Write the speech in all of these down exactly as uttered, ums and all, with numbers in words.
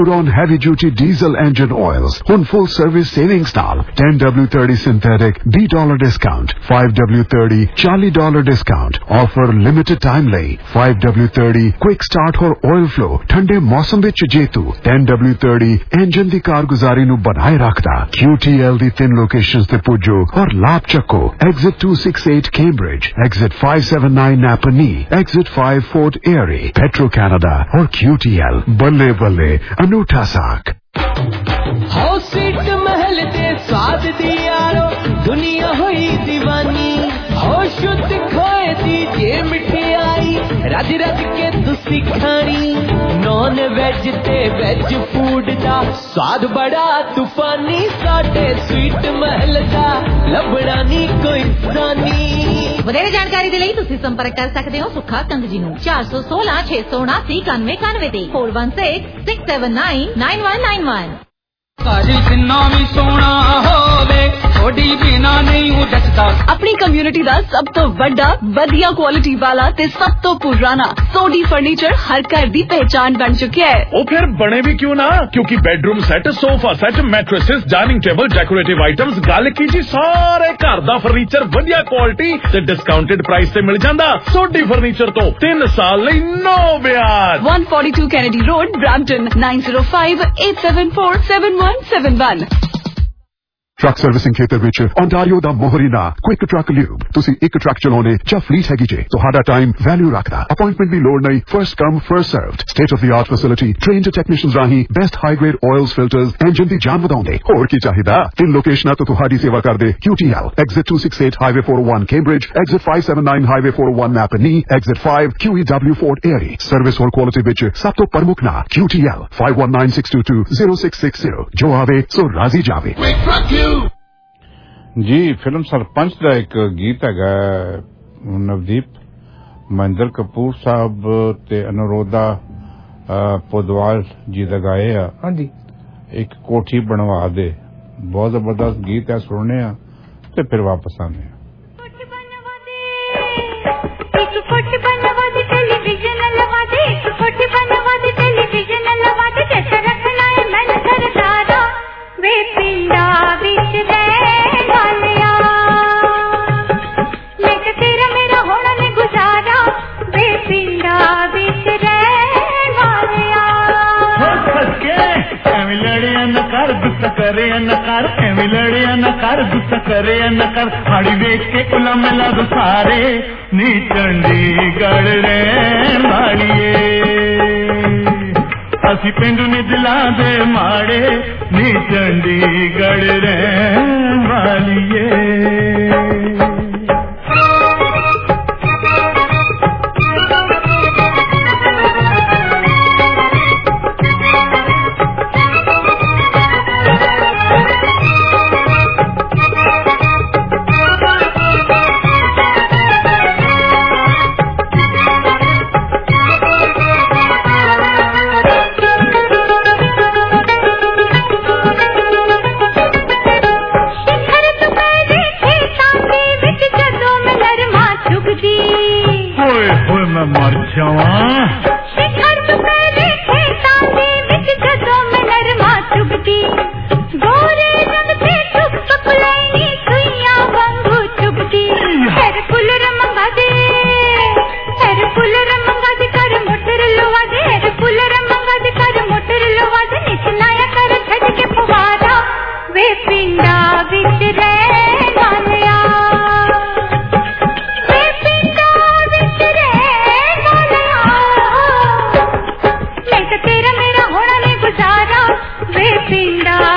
on heavy-duty diesel engine oils. On full service savings now. ten W thirty synthetic B dollar discount. five W thirty forty dollar discount. Offer limited time lay. five W thirty quick start or oil flow. Thande mausam vich jetu. ten W thirty engine di kaarguzari nu banaye rakhda. Q T L di tin locations te pujo aur laab chakko. Exit two sixty-eight Cambridge. Exit five seventy-nine Napanee. Exit five Fort Erie. Petro Canada or Q T L. Balle balle. अनूठा साक हो seat महल दे स्वाद दी यारो दुनिया हुई दीवानी हो शुद्ध खोए दी जे मिठाई रज रज के तुसी खानी नॉन वेज ते वेज फूड दा स्वाद बड़ा तूफानी साडे स्वीट महल दा लबड़ा नी कोई सानी ਵਧੇਰੇ ਜਾਣਕਾਰੀ ਦੇ ਲਈ ਤੁਸੀਂ ਸੰਪਰਕ ਕਰ ਸਕਦੇ ਹੋ ਸੁੱਖਾ ਕੰਗ ਜੀ ਨੂੰ ਚਾਰ ਸੌ ਸੋਲਾਂ ਛੇ ਸੌ ਉਨਾਸੀ ਇਕਾਨਵੇਂ ਇਕਾਨਵੇਂ ਤੇ four one six six seven nine nine one nine one ਕਾਜੀ ਜਿੰਨਾ ਵੀ ਸੋਹਣਾ ਹੋਵੇ ਥੋੜੀ ਬਿਨਾ ਨਹੀਂ ਉਹ ਜੱਜਦਾ ਆਪਣੀ ਕਮਿਊਨਿਟੀ ਦਾ ਸਭ ਤੋਂ ਵੱਡਾ ਵਧੀਆ ਕੁਆਲਿਟੀ ਵਾਲਾ ਤੇ ਸਭ ਤੋਂ ਪੁਰਾਣਾ ਸੋਡੀ ਫਰਨੀਚਰ ਹਰ ਘਰ ਦੀ ਪਹਿਚਾਨ ਬਣ ਚੁੱਕਿਆ ਹੈ ਉਹ ਫਿਰ ਬਣੇ ਵੀ ਕਿਉਂ ਨਾ ਕਿਉਂਕਿ bedroom set sofa set mattresses dining table decorative items ਗੱਲ ਕੀ ਜੀ ਸਾਰੇ ਘਰ ਦਾ ਫਰਨੀਚਰ ਵਧੀਆ ਕੁਆਲਿਟੀ ਤੇ ਡਿਸਕਾਊਂਟਡ ਪ੍ਰਾਈਸ ਤੇ ਮਿਲ ਜਾਂਦਾ ਸੋਡੀ ਫਰਨੀਚਰ ਤੋਂ ਤਿੰਨ ਸਾਲ ਲਈ ਨੋ ਵਿਆਜ one forty-two Kennedy Road Brampton nine zero five eight seven four seven one seven one truck servicing खेतर विच ओंटारियो दा मोहरीना क्विक ट्रक ल्यूब तुसी एक ट्रक चलाने ਜਾਂ ਫਲੀਟ ਹੈਗੀ ਜੇ ਤੁਹਾਡਾ ਟਾਈਮ ਵੈਲਿਊ ਰੱਖਦਾ ਅਪਾਇੰਟਮੈਂਟ ਦੀ ਲੋੜ ਨਹੀਂ first come first served state of the art facility trained technicians ਰਾਹੀਂ best high grade oils filters engine ਦੀ ਜਾਨ ਵਧਾਉਂਦੇ ਹੋਰ ਕੀ ਚਾਹੀਦਾ ਤਿੰਨ ਲੋਕੇਸ਼ਨਾਂ ਤੋਂ ਤੁਹਾਡੀ ਸੇਵਾ ਕਰਦੇ Q T L exit two sixty-eight highway four oh one Cambridge exit five seventy-nine highway four oh one Napanee exit five Q E W Fort Erie service ਹੋਰ ਕੁਆਲਿਟੀ ਵਿੱਚ ਸਭ ਤੋਂ ਪ੍ਰਮੁੱਖ ਨਾਂ Q T L five one nine six two two zero six six zero ਜੋ ਆਵੇ ਸੋ ਰਾਜ਼ੀ ਜਾਵੇ जी फिल्म सरपंच का एक गीत है नवदीप महेंद्र कपूर साहब ते अनुरोधा पोदवाल जी दा गाए आ हाँ जी एक कोठी बनवा दे बहुत जबरदस्त गीत है सुनने ते फिर वापस आने करे न कर एवं लड़े न कर गुस्सा करे न कर हाड़ी वेच के उला मिला दो सारे नी चंडीगढ़ रे माड़िए असी पिंड ने दिला दे माड़े नी चंडीगढ़ रे माड़िए पिंडा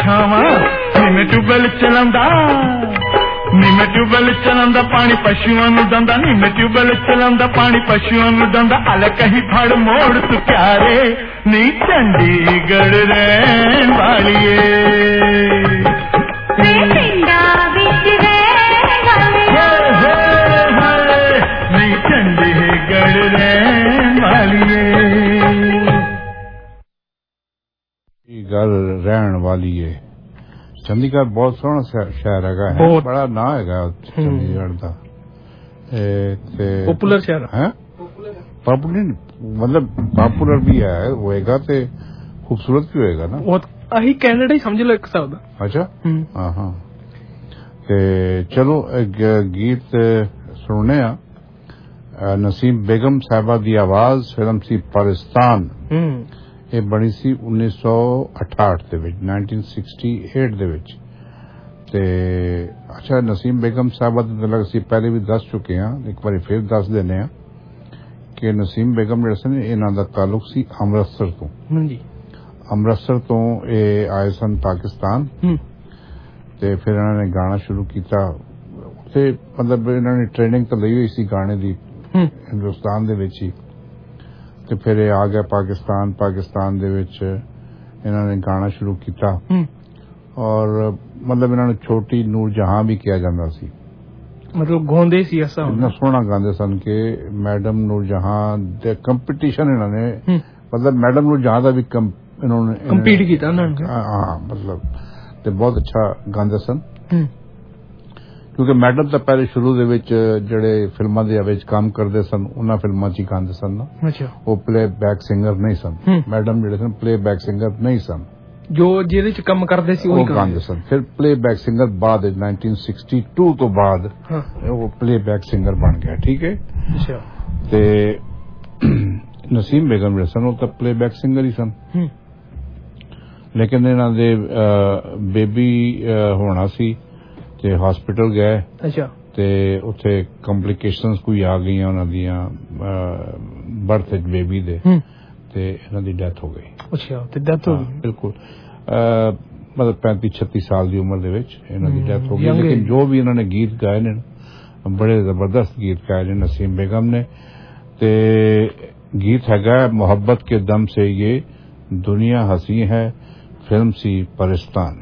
खावा नी मैं ट्यूबवेल चलांदा नी मैं ट्यूबवेल चलांदा पानी पशुओं नूं दंदा नी मैं ट्यूबवेल चलांदा पानी पशुओं नूं दंदा अल कहीं फड़ मोड़ तू प्यारे नी चंडीगढ़ रहन वालिए पिंडा विच नी चंडीगढ़ रहन वालिए गल रहन वाली है चंडीगढ़ बहुत सोहना शहर है बड़ा ना है चंडीगढ़ का पॉपुलर शहर है पॉपुलर मतलब पॉपुलर भी है होएगा ते खूबसूरत भी होएगा ना बहुत अही कनाडा ही समझ लो एक हिसाब दा अच्छा हाँ हाँ ते चलो एक गीत सुनने आ नसीम बेगम साहबा दी आवाज फिल्म सी पाकिस्तान ਇਹ ਬਣੀ ਸੀ उन्नीस सौ अठाहठ ਦੇ ਵਿੱਚ नाइनटीन सिक्सटी एट ਦੇ ਵਿੱਚ ਤੇ ਅੱਛਾ ਨਸੀਮ ਬੇਗਮ ਸਾਹਿਬਾ ਦੇ ਲੱਗ ਸੀ ਪਹਿਲੇ ਵੀ ਦੱਸ ਚੁੱਕੇ ਹਾਂ ਇੱਕ ਵਾਰੀ ਫਿਰ ਦੱਸ ਦਿੰਨੇ ਆ ਕਿ ਨਸੀਮ ਬੇਗਮ ਜਿਹੜੇ ਸਨ ਇਹਨਾਂ ਦਾ ਤਾਲੁਕ ਸੀ ਅੰਮ੍ਰਿਤਸਰ ਤੋਂ ਹਾਂਜੀ ਅੰਮ੍ਰਿਤਸਰ ਤੋਂ ਇਹ ਆਏ ਸਨ ਪਾਕਿਸਤਾਨ ਤੇ ਫਿਰ ਇਹਨਾਂ ਨੇ ਗਾਣਾ ਸ਼ੁਰੂ ਕੀਤਾ ਤੇ ਮਤਲਬ ਇਹਨਾਂ ਨੇ ਟ੍ਰੇਨਿੰਗ ਤਾਂ ਲਈ ਹੋਈ ਸੀ ਗਾਣੇ ਦੀ ਹਿੰਦੁਸਤਾਨ ਦੇ ਵਿੱਚ ਹੀ ਤੇ ਫਿਰ ਇਹ ਆ ਗਿਆ ਪਾਕਿਸਤਾਨ ਪਾਕਿਸਤਾਨ ਦੇ ਵਿੱਚ ਇਹਨਾਂ ਨੇ ਗਾਣਾ ਸ਼ੁਰੂ ਕੀਤਾ ਔਰ ਮਤਲਬ ਇਹਨਾਂ ਨੂੰ ਛੋਟੀ ਨੂਰ ਜਹਾਂ ਵੀ ਕਿਹਾ ਜਾਂਦਾ ਸੀ ਮਤਲਬ ਗਾਉਂਦੇ ਸੀ ਐਸਾ ਇੰਨਾ ਸੋਹਣਾ ਗਾਉਂਦੇ ਸਨ ਕਿ ਮੈਡਮ ਨੂਰ ਜਹਾਂ ਦੇ ਕੰਪੀਟੀਸ਼ਨ ਇਹਨਾਂ ਨੇ ਮਤਲਬ ਮੈਡਮ ਨੂਰ ਜਹਾਂ ਦਾ ਵੀ ਇਹਨਾਂ ਨੇ ਕੰਪੀਟ ਕੀਤਾ ਉਹਨਾਂ ਨੇ ਹਾਂ ਮਤਲਬ ਤੇ ਬਹੁਤ ਅੱਛਾ ਗਾਉਂਦੇ ਸਨ ਕਿਉਂਕਿ ਮੈਡਮ ਤਾਂ ਪਹਿਲੇ ਸ਼ੁਰੂ ਦੇ ਵਿੱਚ ਜਿਹੜੇ ਫਿਲਮਾਂ ਦੇ ਵਿੱਚ ਕੰਮ ਕਰਦੇ ਸਨ ਉਹਨਾਂ ਫਿਲਮਾਂ 'ਚ ਹੀ ਗਾਉਂਦੇ ਸਨ ਨਾ ਅੱਛਾ ਉਹ ਪਲੇ ਬੈਕ ਸਿੰਗਰ ਨਹੀਂ ਸਨ ਮੈਡਮ ਜਿਹੜੇ ਸਨ ਪਲੇ ਬੈਕ ਸਿੰਗਰ ਨਹੀਂ ਸਨ ਜੋ ਜਿਹਦੇ 'ਚ ਕੰਮ ਕਰਦੇ ਸੀ ਉਹ ਗਾਉਂਦੇ ਸਨ ਫਿਰ ਪਲੇ ਬੈਕ ਸਿੰਗਰ ਬਾਅਦ नाइनटीन सिक्सटी टू ਤੋਂ ਬਾਅਦ ਉਹ ਪਲੇ ਬੈਕ ਸਿੰਗਰ ਬਣ ਗਿਆ ਠੀਕ ਹੈ ਅੱਛਾ ਤੇ ਨਸੀਮ ਬੇਗਮ ਜਿਹੜੇ ਸਨ ਉਹ ਤਾਂ ਪਲੇ ਬੈਕ ਸਿੰਗਰ ਹੀ ਸਨ ਲੇਕਿਨ ਇਹਨਾਂ ਦੇ ਬੇਬੀ ਹੋਣਾ ਸੀ ਤੇ ਹਸਪੀਟਲ ਗਏ ਅੱਛਾ ਤੇ ਉੱਥੇ ਕੰਪਲਿਕੇਸ਼ਨਸ ਕੋਈ ਆ ਗਈਆਂ ਉਹਨਾਂ ਦੀਆਂ ਬਰਥ ਵਿੱਚ ਬੇਬੀ ਦੇ ਤੇ ਇਹਨਾਂ ਦੀ ਡੈਥ ਹੋ ਗਈ ਅੱਛਾ ਤੇ ਡੈਥ ਹੋ ਗਈ ਬਿਲਕੁਲ ਮਤਲਬ पैंतीस छत्तीस ਸਾਲ ਦੀ ਉਮਰ ਦੇ ਵਿੱਚ ਇਹਨਾਂ ਦੀ ਡੈਥ ਹੋ ਗਈ ਲੇਕਿਨ ਜੋ ਵੀ ਇਹਨਾਂ ਨੇ ਗੀਤ ਗਾਏ ਨੇ ਬੜੇ ਜ਼ਬਰਦਸਤ ਗੀਤ ਗਾਏ ਨੇ ਨਸੀਮ ਬੇਗਮ ਨੇ ਤੇ ਗੀਤ ਹੈਗਾ ਮੁਹੱਬਤ ਕੇ ਦਮ ਸੇ ये दुनिया हंसी है फिल्म सी पाकिस्तान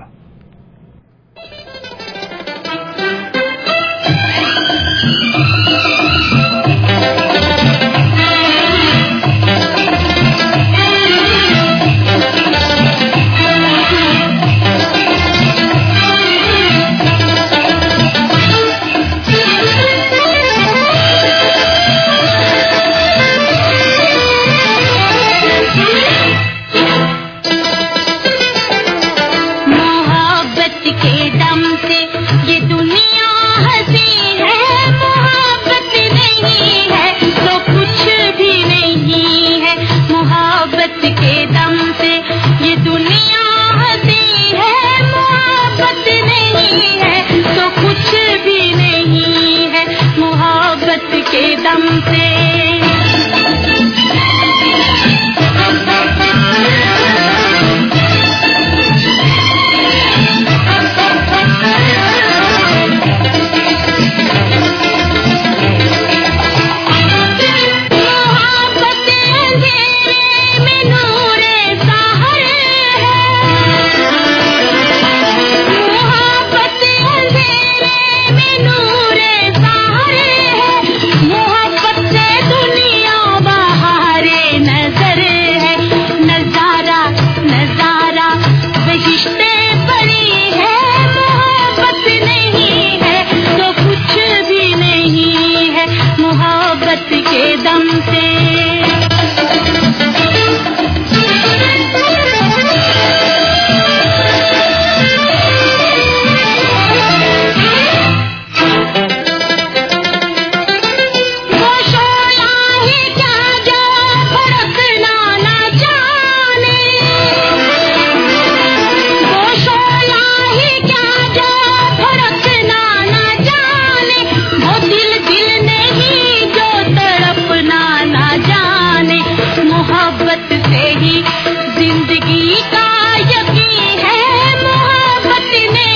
मोहब्बत से ही जिंदगी का यकीन है।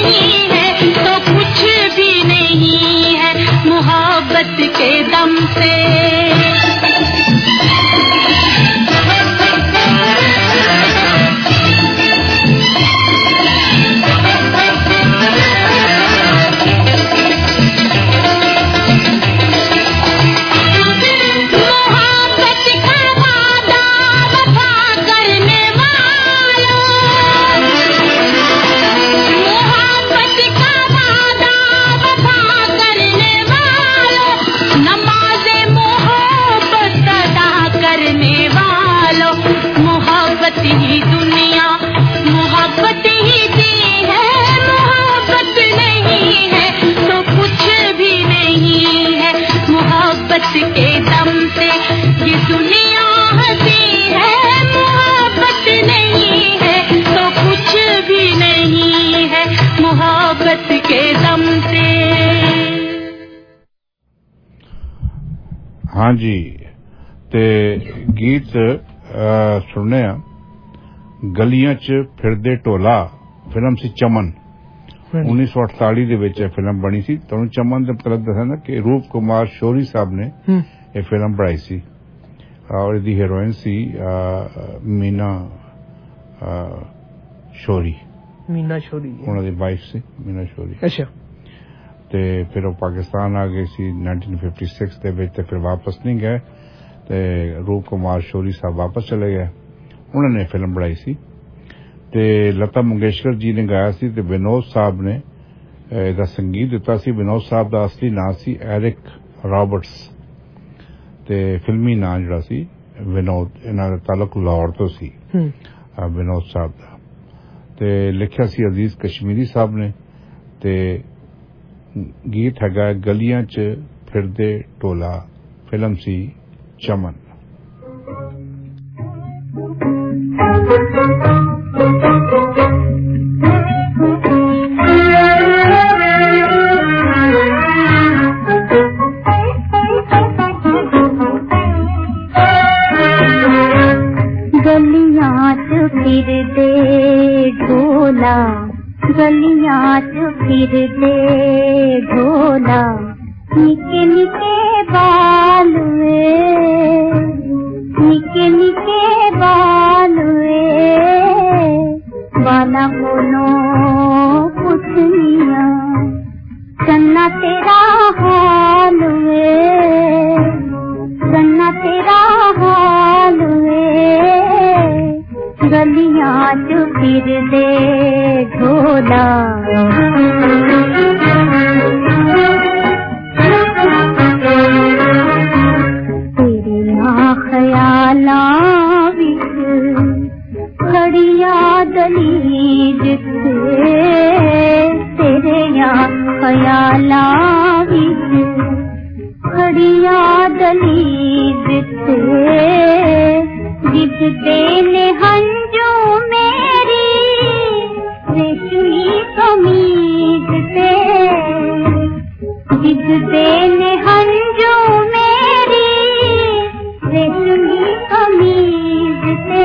नहीं है तो कुछ भी नहीं है मोहब्बत के दम से। ही दुनिया मोहब्बत ही दी है, मोहब्बत नहीं है तो कुछ भी नहीं है मोहब्बत के दम से। ये दुनिया हंसी है, मोहब्बत नहीं है तो कुछ भी नहीं है मोहब्बत के दम से। हाँ जी, ते गीत सुनने गलियां च फिरदे ढोला फिल्म सी चमन उन्नीस सौ अड़ताली दे विच फिल्म बनी सी। तुहानूं चमन दे मतलब दस्सां ना कि रूप कुमार शोरी साहब ने ये फिल्म बनाई सी और इसदी हीरोइन सी मीना शोरी मीना शोरी उन्हां दी वाइफ सी मीना शोरी। अच्छा, ते फिर वो पाकिस्तान आ गए सी नाइनटीन फिफ्टी सिक्स दे विच ते फिर वापस नहीं गए ते रूप कुमार शोरी साहब वापस चले गए। उन्होंने फिल्म बनाई सी ते लता मंगेशकर जी ने गाया सी ते विनोद साहब ने इसदा संगीत दिता सी। विनोद साहब का असली नाम सी एरिक रॉबर्ट्स ते फिल्मी नाम जिहड़ा सी विनोद, इन्हां दा ताल्लुक लाहौर तो सी विनोद साहब दा। ते लिखिया सी अजीज कश्मीरी साहब ने ते गीत हैगा गलियां च फिरदे ढोला फिल्म सी चमन। गलियां च फिरदे ढोला गलियां च फिरदे ढोला निके निके बाल निके निके बाल बाला कोलों पुछनिया सन्ना तेरा हाल सन्ना तेरा हाल गलियां च फिरदे ढोला। तेरे ना ख्यालां विच खड़िया दलीज थे, तेरे या ख्यालां विच खड़िया दलीज थे जिसदे ने हंजू मेरी रेशमी कमीज से जिसदे ने हंजू मेरी रेशमी कमीज से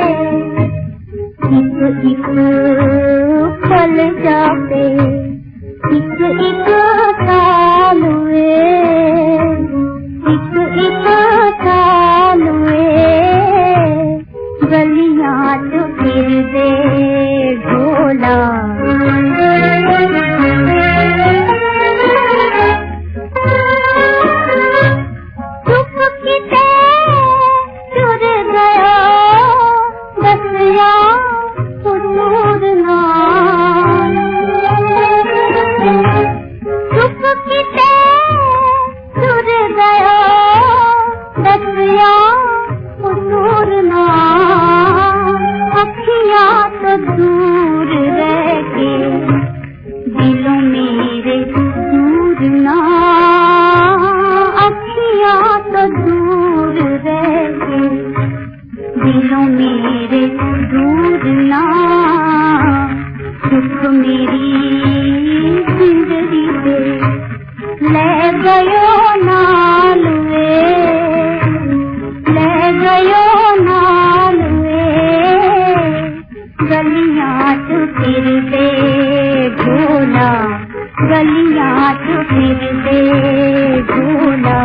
एक एक पल जाते एक एक साल हुए एक एक साल हुए गलियां च फिरदे ढोला। चुप किते चुर गया दसिया हुजूर ना चुप किते चुर गया दसिया हुजूर ना अखियां तो दूर रह के दिलों मेरे दूर ना अखियां तो दूर रह के दिलों मेरे दूर ना सुख मेरी जिंदगी से ले गयो नाल वे ले गयो नाल वे गलियां च फिरदे ढोला। फिर से भूला।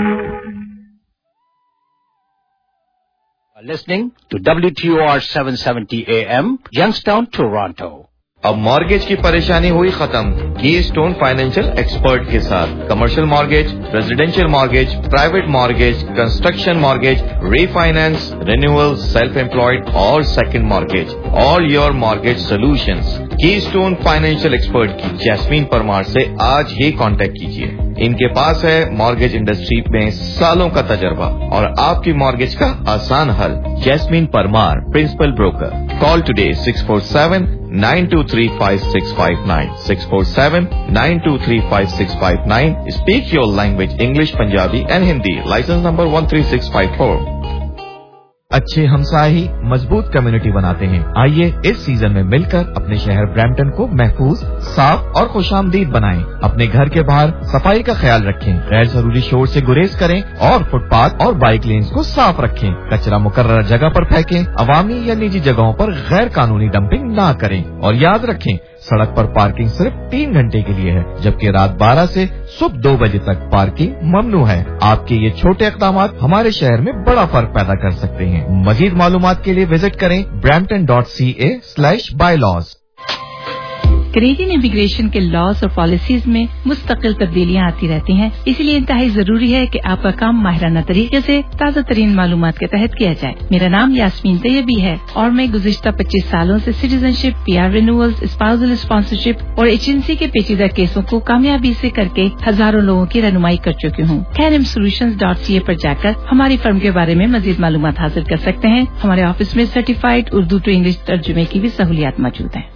Listening to W T O R seven seventy A M, Youngstown, Toronto. अब मॉर्गेज की परेशानी हुई खत्म कीस्टोन फाइनेंशियल एक्सपर्ट के साथ। Commercial mortgage, residential mortgage, private mortgage, construction mortgage, refinance, renewal, self employed और second mortgage, all your mortgage solutions. Keystone Financial Expert की Jasmine Parmar से आज ही कांटेक्ट कीजिए। इनके पास है मॉर्गेज इंडस्ट्री में सालों का तजर्बा और आपकी मॉर्गेज का आसान हल। Jasmine Parmar, principal broker. Call today six four seven nine two three five six five nine, six four seven nine two three five six five nine. Speak your language English, Punjabi and Hindi. Licence number one three six five four. अच्छे हमसाए ही मजबूत community बनाते हैं। आइए इस season में मिलकर अपने शहर ब्रैम्पटन को महफूज, साफ और खुशामदीद बनाएं। अपने घर के बाहर सफाई का ख्याल रखें, गैर जरूरी शोर से गुरेज करें और फुटपाथ और बाइक लेन्स को साफ रखें। कचरा मुकर्रर जगह पर फेंकें, अवामी या निजी जगहों पर गैर कानूनी डंपिंग ना करें। और याद रखें, सड़क पर पार्किंग सिर्फ तीन घंटे के लिए है, जबकि रात बारह से सुबह दो बजे तक पार्किंग ममनू है। आपके ये छोटे इक़दाम हमारे शहर में बड़ा फर्क पैदा कर सकते हैं। मजीद मालूमात के लिए विजिट करें Brampton dot C A slash bylaws. Canadian immigration के लॉज और पॉलिसीज में मुस्तकिल तब्दीलियां आती रहती हैं, इसलिए इंतहाई जरूरी है कि आपका काम माहिराना तरीके से ताज़ा तरीन मालूमात के तहत किया जाए। मेरा नाम यास्मीन तैयबी है और मैं गुज़िश्ता पच्चीस सालों से citizenship, PR renewals, spousal sponsorship और एजेंसी के पेचीदा केसों को कामयाबी से करके हजारों लोगों की रहनुमाई कर चुकी हूँ। कैनम सोल्यूशंस डॉट सी ए पर जाकर हमारी फर्म के बारे में मजीद मालूमात हासिल कर सकते हैं। हमारे ऑफिस में सर्टिफाइड उर्दू टू इंग्लिश तर्जुमे की भी सहूलियात मौजूद हैं।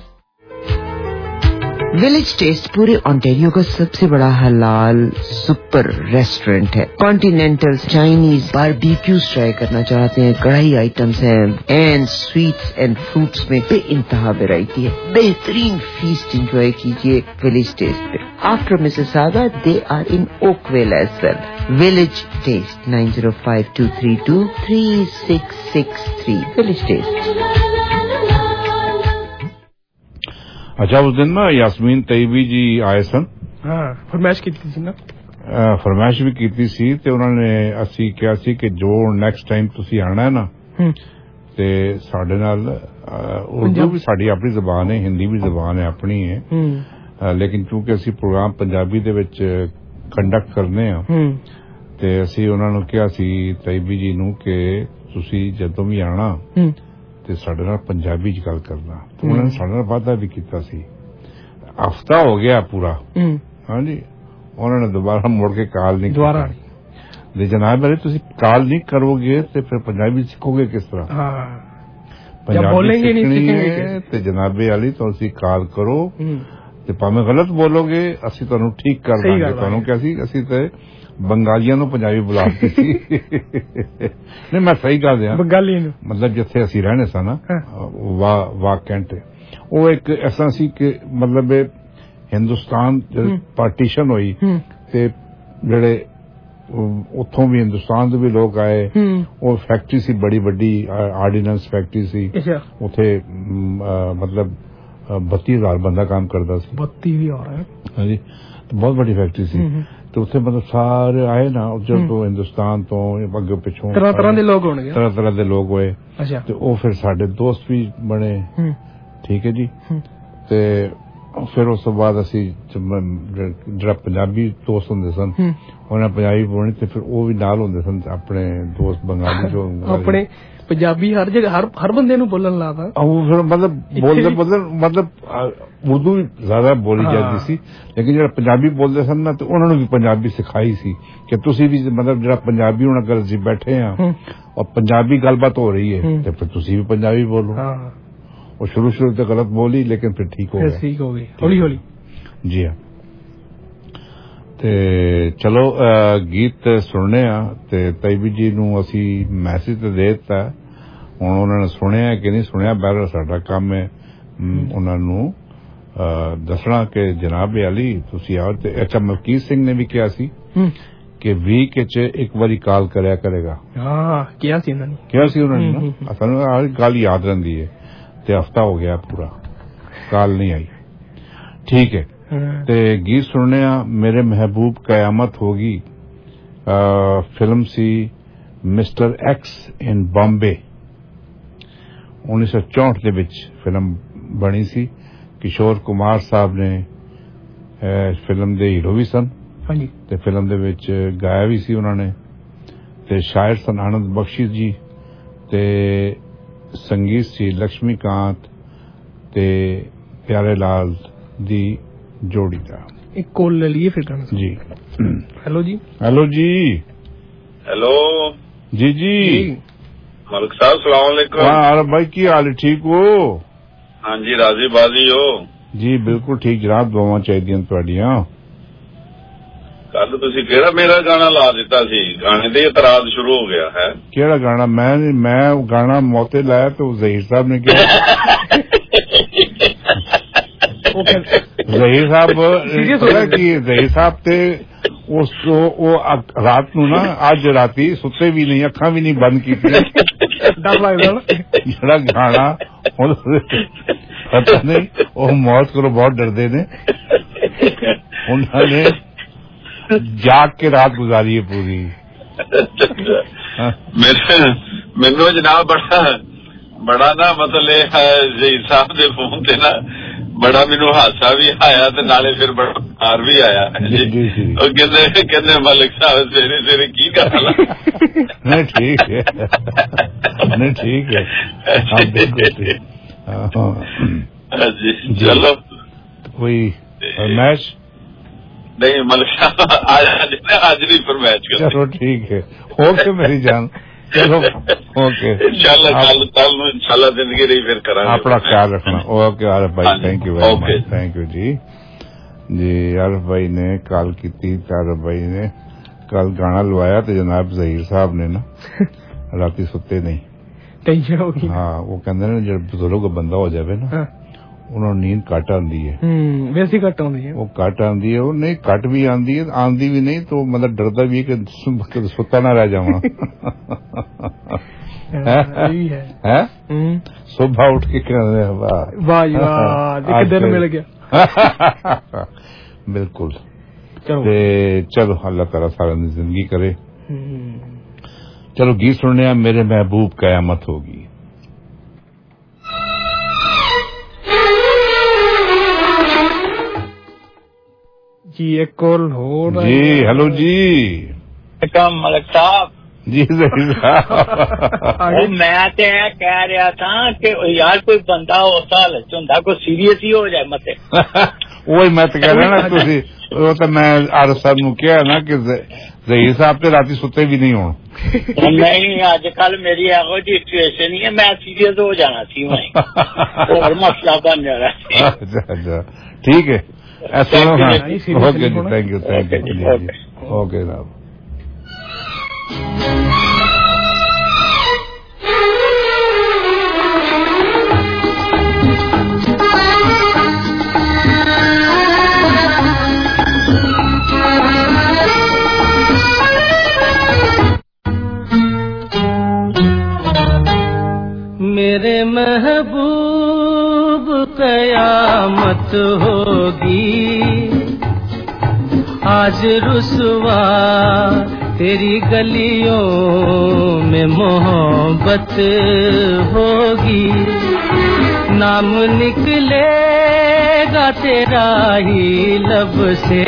विलेज टेस्ट पूरे ओंटारियो का सबसे बड़ा हलाल सुपर रेस्टोरेंट है। कॉन्टिनेंटल, चाइनीज, बारबेक्यूज ट्राई करना चाहते हैं, कढ़ाई आइटम्स हैं एंड स्वीट्स एंड फ्रूट्स में बेइंतहा वैरायटी है। बेहतरीन फीस्ट एंजॉय कीजिए विलेज टेस्ट पे। After Mississauga they are in Oakville as well. Village taste nine zero five two three two three six six three. Village taste. अच्छा, उस दिन ना यास्मीन तैयबी जी आए सन। हाँ, फरमाइश की थी ना। फरमाइश भी की सी ते उन्होंने असी किया सी कि जो नेक्स्ट टाइम तुसी आना है ना ते साडे नाल उर्दू भी साडी अपनी जबान है, हिंदी भी जबान है अपनी है, लेकिन क्योंकि असी प्रोग्राम पंजाबी दे विच कंडक्ट करने आ ते असी उन्हां नूं किया सी तैयबी जी नूं कि तुसी जदों भी आना ते साडे नाल पंजाबी च गल करना। तो उन्होंने साडे नाल वादा भी कीता सी। हफ्ता हो गया पूरा। हाँ जी, उन्होंने दोबारा मुड़ के कॉल नहीं दोबारा दे जनाब अरे तुसी कॉल नहीं करोगे तो फिर पंजाबी सीखोगे किस तरह? हाँ, पंजाबी बोलेंगे नहीं सीखेंगे ते जनाबे वाली तो असी कॉल करो ते भावें गलत बोलोगे असी तुहानू ठीक कर देंगे। तुहानू क्या सी असी ते बंगालियां नूं पंजाबी बुलाते सी। नहीं, मैं सही गल दिया, बंगाली मतलब जिथे असी रहने सा ना वा वा कैंट वो एक ऐसा सी कि मतलब हिंदुस्तान पार्टीशन हुई ते जेड़े उथों भी हिंदुस्तान दे भी लोग आए। वो फैक्ट्री सी बड़ी बड़ी आर्डीनेंस फैक्ट्री सी, उथे मतलब बत्ती हजार बंदा काम करता सी। बत्ती भी आ रहा है। हाँ जी, तो बहुत बड़ी फैक्ट्री सी। तो उसे मतलब सारे आए ना उधर तो हिंदुस्तान तो अगे पिछों तरह तरह के लोग होंगे, तरह तरह के लोग हुए। अच्छा। तो वो फिर साडे दोस्त भी बने। ठीक है जी। ते फिर उस तो बाद असी जरा पंजाबी दोस्त होंदे सन उन्हें पंजाबी बोलनी ते फिर वो भी नाल होंदे सन अपने दोस्त बंगाली जो अपने पंजाबी हर जगह हर हर बंदे नूं बोलन लाता। वो फिर मतलब बोलते मतलब मतलब उर्दू ज्यादा बोली जाती सी, लेकिन जरा पंजाबी बोलते सन ना तो उन्होंने भी पंजाबी सिखाई सी कि तुसी भी मतलब जरा पंजाबी हुण अगर असीं बैठे हैं और पंजाबी गलबात हो रही है तो फिर तुसी भी पंजाबी बोलो। और शुरू शुरू तो गलत बोली लेकिन फिर ठीक हो गया, ठीक हो गई हौली हौली। जी हाँ, ते चलो गीत सुनने आ ते तैयबी जी नूं असी मैसेज तो दे दिता, हुण उन्होंने सुनिया कि नहीं सुनिया बहर साडा काम है उन्हां नूं दसना कि जनाब अली तुसी आओ। ते अच्छा मलकीत सिंह ने भी कहा सी कि वीक च एक बारी कॉल करया करेगा। हां, किया सी उन्होंने किया सी उन्होंने ना, असल में हर गल याद रहिंदी है। ते हफ्ता हो गया पूरा कॉल नहीं आई। ठीक है, ते गीत सुनने मेरे महबूब कयामत होगी फिल्म सी मिस्टर एक्स इन बॉम्बे उन्नीस सौ चौंठ के विच फिल्म बनी सी। किशोर कुमार साहब ने फिल्म दे हीरो भी सन ते फिल्म दे विच गाया भी सी उन्होंने ते शायर सन आनंद बख्शी जी ते संगीत सी लक्ष्मीकांत ते प्यारे लाल दी जोड़ी का। एक कॉल ले लिए फिर गाना जी। हेलो जी। हेलो जी। हेलो जी जी मलिक साहब सलाम अलैकुम। हाँ अरे भाई की हाल है, ठीक हो? हाँ जी राजी बाजी हो? जी बिल्कुल ठीक जनाब, दुआवां चाहिए तुहाडियां। कल तुसी केड़ा मेरा गाना ला दिता सी, गाने ते इतराज शुरू हो गया है। केड़ा गाना? मैं मैं गाना मौते लाया तो जहीर साहब ने क्या जहीर साहब की जहीर साहब ते उस वो रात नू ना अज राती सुते भी नहीं, अखा भी नहीं बंद की डर लगदा जेड़ा गाना पता नहीं वो मौत को बहुत डरदे ने, उन्होंने जाग के रात गुजारी है पूरी। मैनू जनाब बड़ा बड़ा ना मतलब जहीर साहब दे फोन ते ना बड़ा मैनू हादसा भी आया ते नाले फिर बड़ा मार भी आया जी। कहते कहते मलिक साहब सवेरे सवेरे की गल नहीं ठीक है नहीं ठीक है हाँ बिल्कुल ठीक। जी चलो कोई मैच नहीं मलिक साहब आज आज नहीं फरमाइश कर। चलो ठीक है ओके मेरी जान, चलो ओके इंशाल्लाह कल कल इंशाल्लाह जिंदगी रही फिर करांगे। अपना ख्याल रखना। Okay Arif bhai thank you very much, thank you जी। जी आरिफ भाई ने कॉल की थी, आरिफ भाई ने कल गाना लवाया तो जनाब जहीर साहब ने ना राती सुते नहीं, टेंशन हो गई। हाँ वो कहते हैं जब बुजुर्ग बंदा हो जाए ना उन्होंने नींद घट आती है, वैसी घट आती है, वो घट आती है, वो नहीं घट भी आती है, आंदी भी नहीं तो मतलब डरदा भी है कि सुता ना रह जावा है सुबह उठ के कहते हैं वाह वाह एक दिन मिल गया बिल्कुल। चलो अल्लाह ताला सारा जिंदगी करे। चलो गीत सुनने मेरे महबूब कयामत होगी। जी एक कॉल हो रहा जी है। हेलो जी मलिक साहब जी साहब मैं तो कह रहा था कि यार कोई बंदा उस हालत होंदा कोई सीरियस ही हो जाए मते वही मैं तो कह रहा ना तुसी वो तो मैं आर साहब नु कहा ना कि जहीर साहब ते राती सुते भी नहीं होण नहीं अजकल मेरी एहो जी सिचुएशन ही है, मैं सीरियस हो जाना सी और मसला बन जाना। अच्छा अच्छा ठीक है सुनो हाँ ओके जी thank you thank you okay जनाब। मेरे महबूब कयामत होगी आज रुसवा तेरी गलियों में मोहब्बत होगी, नाम निकलेगा तेरा ही लब से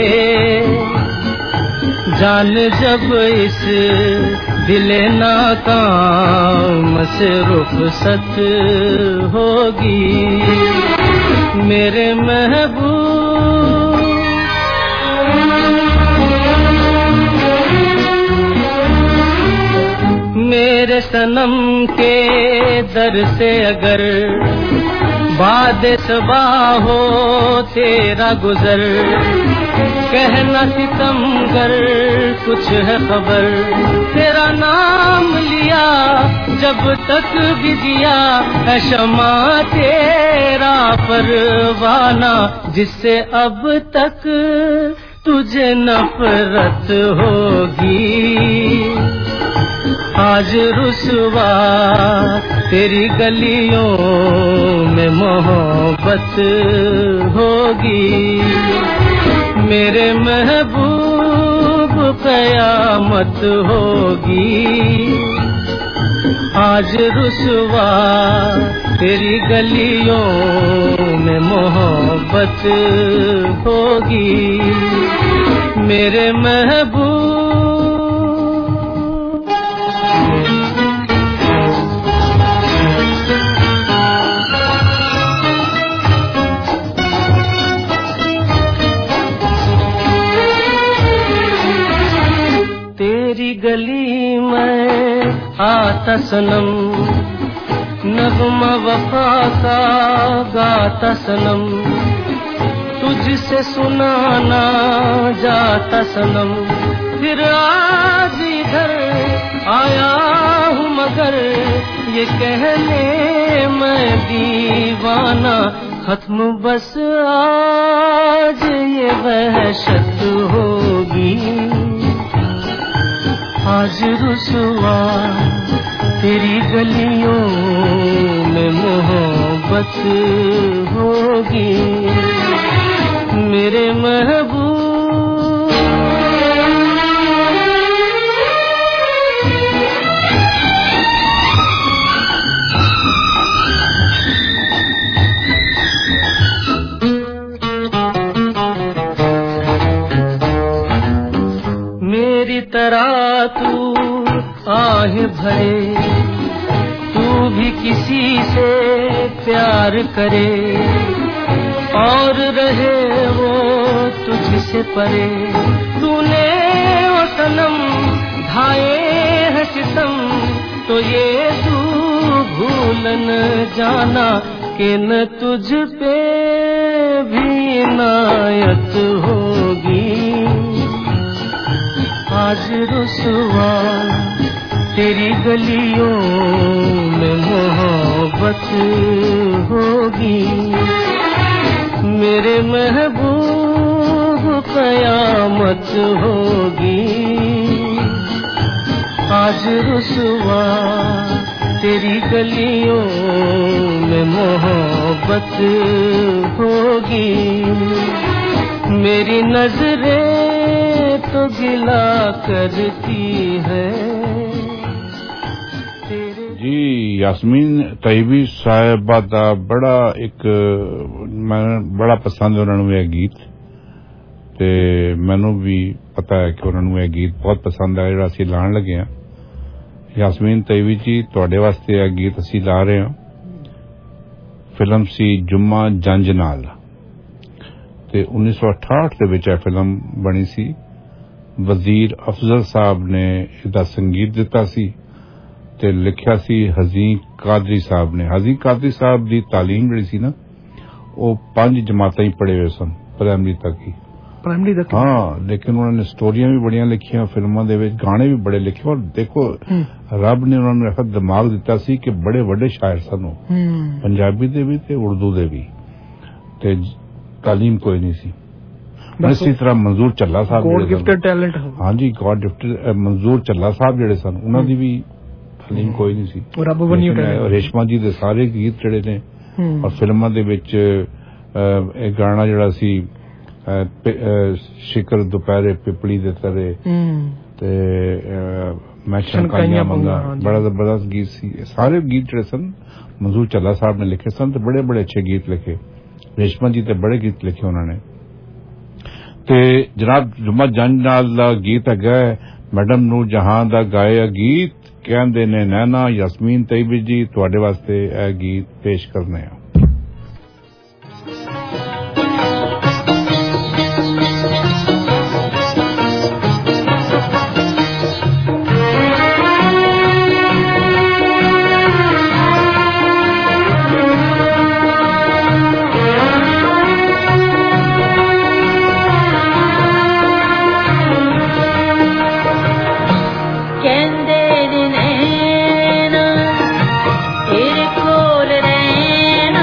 जान जब इस दिले नाकाम से रुखसत होगी। मेरे महबूब मेरे सनम के दर से अगर बाद सबा हो तेरा गुजर कहना सितमगर कुछ है खबर, तेरा नाम लिया जब तक भी जिया है शमा तेरा परवाना जिससे अब तक तुझे नफरत होगी। आज रुसवा तेरी गलियों में मोहब्बत होगी, मेरे महबूब कयामत होगी। आज रुसवा तेरी गलियों में मोहब्बत होगी, मेरे महबूब। तेरी गली में आता सनम, नगमा वफा का गाता सनम, तुझसे सुनाना जाता सनम। फिर आज इधर आया हूँ मगर ये कहने मैं दीवाना, खत्म बस आज ये वहशत होगी। आज रुसवा तेरी गलियों में मोहब्बत होगी, मेरे महबूब। मेरी तरह तू आह भरे, तू भी किसी से प्यार करे, और रहे वो तुझसे परे। तूने वो सनम ढाए है सितम, तो ये तू भूल न जाना कि न तुझ पे भी नायत होगी। आज रुसवा तेरी गलियों में मोहब्बत होगी, मेरे महबूब कयामत होगी। आज रुसवा तेरी गलियों में मोहब्बत होगी, मेरी नजरें तो गिला करती है। जी यास्मीन तैयबी साहिबा दा बड़ा एक मैं बड़ा पसंद उन्होंने यह गीत, ते मैनू भी पता है कि उन्होंने यह गीत बहुत पसंद आया जिहड़ा असीं लाण लगे हां। यास्मीन तैयबी जी तुहाडे वास्ते यह गीत असीं ला रहे हां। फिल्म सी जुम्मा जंज नाल, ते उन्नीस सौ अठाहठ दे विच फिल्म बनी सी। वजीर अफजल साहब ने इसदा संगीत दिता सी ते लिखिया सी हज़ीं कादरी साहब ने। हज़ीं कादरी साहब दी तालीम जिहड़ी सी ना वो पंज जमातां ही पढ़े हुए सन, प्राइमरी तक ही। प्राइमरी तक हाँ, लेकिन उन्होंने स्टोरियां भी बड़ियां लिखियां, फिल्मां दे विच गाने भी बड़े लिखे। और देखो रब ने उन्होंने ऐसा दिमाग दिता सी कि बड़े वड्डे शायर सन वो, पंजाबी दे भी ते उर्दू दे भी, ते तालीम कोई नहीं सी। इसी तरह मंजूर चल्ला साहब गॉड गिफ्टेड टैलेंट। हाँ जी, गॉड गिफ्टेड मंजूर चल्ला साहब जिहड़े सन उन्हां दी भी तालीम कोई नहीं सी। रब बनियो टैलेंट। रेशमा जी दे सारे गीत जिहड़े ने और फिल्मां दे विच एक गाना जिहड़ा सी शिकर दोपहरे पिपली दे तरे ते मैं शनकाइयां मंगा, बड़ा जबरदस्त गीत सी। सारे गीत जिहड़े सन मंजूर चल्ला साहब ने लिखे सन, ते बड़े बड़े अच्छे गीत लिखे। रेशमा जी ते बड़े गीत लिखे उन्होंने। ते जनाब जुम्मा जंज नाल दा गीत है मैडम नूर जहां दा गाया गीत कहंदे ने नैना। यास्मीन तैयबी जी तुहाडे वास्ते यह गीत पेश करने हैं। तेरे कोल रहना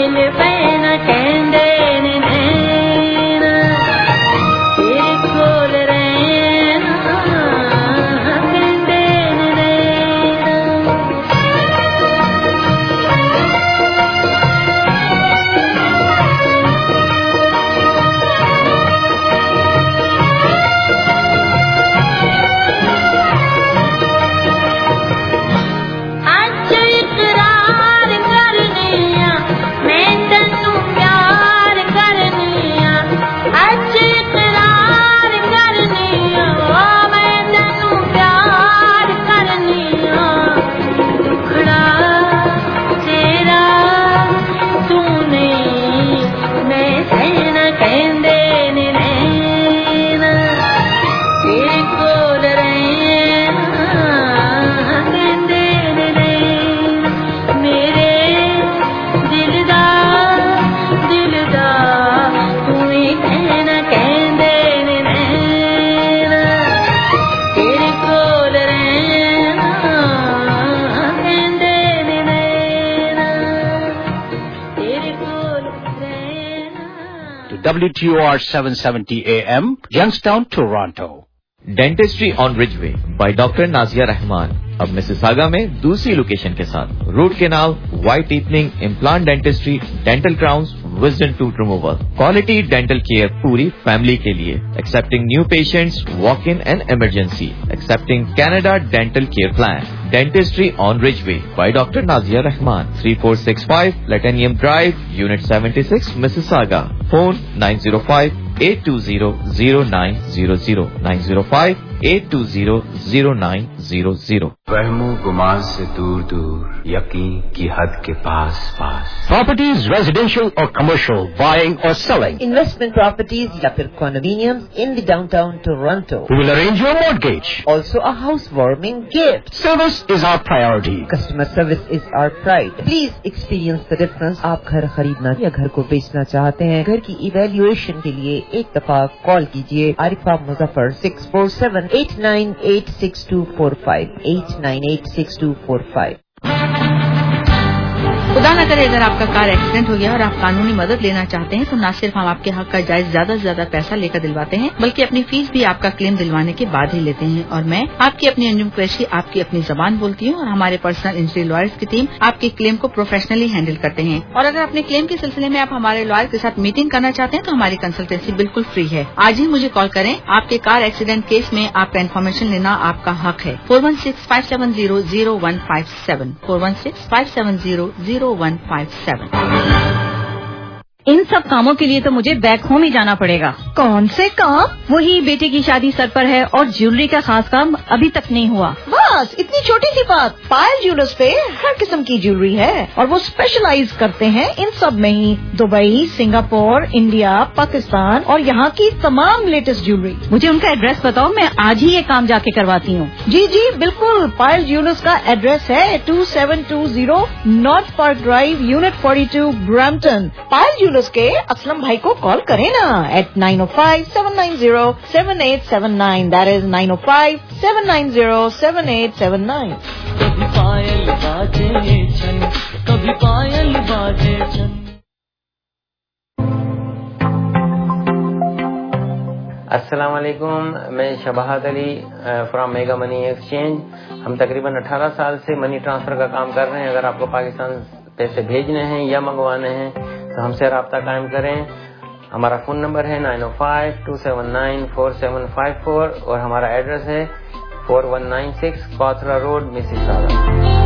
मिल पैना कहंदे ने नैना तेरे कोल रहना कहंदे ने नैना। अज इकरार करने आ मैं तन्नू प्यार करने आ अज इकरार करने आ मैं तन्नू प्यार करने आ टुकड़ा तेरा तूने मैं सहना कहंदे ने नैना तेरे कोल रहना कहंदे ने नैना मेरे दिल दा दिल दा तू ही कहना कहंदे ने नैना तेरे कोल रहना कहंदे ने नैना तेरे कोल रहना। To W T O R seven seventy A M, Youngstown, Toronto. Dentistry on Ridgeway by doctor Nazia Rahman अब मिसिसागा में दूसरी लोकेशन के साथ root canal, white teething, implant dentistry, dental crowns, wisdom tooth removal, quality dental care पूरी family के लिए, accepting new patients, walk in and emergency, accepting Canada dental care plan. Dentistry on Ridgeway by doctor Nazia Rahman, three four six five platinum drive, unit seventy six, Mississauga. Phone nine zero five eight two zero zero nine zero zero, nine zero five eight two zero zero nine zero zero. वहमो गुमान से दूर दूर, यकीन की हद के पास पास। Properties, residential or commercial, buying or selling. Investment properties या फिर condominiums in the downtown Toronto. We will arrange your mortgage. Also a housewarming gift. Service is our priority. Customer service is our pride. Please experience the difference. आप घर खरीदना या घर को बेचना चाहते हैं, घर की इवैल्यूएशन के लिए एक दफा कॉल कीजिए Arifa Muzaffar six four seven eight nine eight six two four five eight nine eight six two four five. खुदा न करे अगर आपका कार एक्सीडेंट हो गया और आप कानूनी मदद लेना चाहते हैं तो न सिर्फ हम आपके हक का जायज ज्यादा से ज्यादा पैसा लेकर दिलवाते हैं बल्कि अपनी फीस भी आपका क्लेम दिलवाने के बाद ही लेते हैं। और मैं आपकी अपनी अंजुम कुरैशी आपकी अपनी जबान बोलती हूँ और हमारे पर्सनल इंजरी लॉयर्स की टीम आपके क्लेम को प्रोफेशनली हैंडल करते हैं। और अगर अपने क्लेम के सिलसिले में आप हमारे लॉयर के साथ मीटिंग करना चाहते हैं तो हमारी कंसल्टेंसी बिल्कुल फ्री है। आज ही मुझे कॉल करें। आपके कार एक्सीडेंट केस में आपका इन्फॉर्मेशन लेना आपका हक है। Four one six five seven zero zero one five seven four one six five seven zero zero one five seven. इन सब कामों के लिए तो मुझे बैक होम ही जाना पड़ेगा। कौन से काम? वही बेटे की शादी सर पर है और ज्वेलरी का खास काम अभी तक नहीं हुआ। बस इतनी छोटी सी बात। पायल ज्वेलर्स पे हर किस्म की ज्वेलरी है और वो स्पेशलाइज करते हैं इन सब में ही। दुबई, सिंगापुर, इंडिया, पाकिस्तान और यहाँ की तमाम लेटेस्ट ज्वेलरी। मुझे उनका एड्रेस बताओ, मैं आज ही ये काम जाके करवाती हूँ। जी जी बिल्कुल। पायल ज्वेलर्स का एड्रेस है two seven two zero north park drive, unit forty two, Brampton. Payal के असलम भाई को कॉल करें ना at nine o five seven nine zero seven eight seven nine. That is nine o five seven nine zero seven eight seven nine. कभी पायल बाजे छन, कभी पायल बाजे छन। अस्सलाम वालेकुम, मैं Shabahat Ali from mega money exchange. हम तकरीबन अठारह साल से मनी ट्रांसफर का काम कर रहे हैं। अगर आपको पाकिस्तान पैसे भेजने हैं या मंगवाने हैं तो हमसे रब्ता कायम करें। हमारा फ़ोन नंबर है nine o five two seven nine four seven five four और हमारा एड्रेस है four one nine six Cawthra road, Mississauga.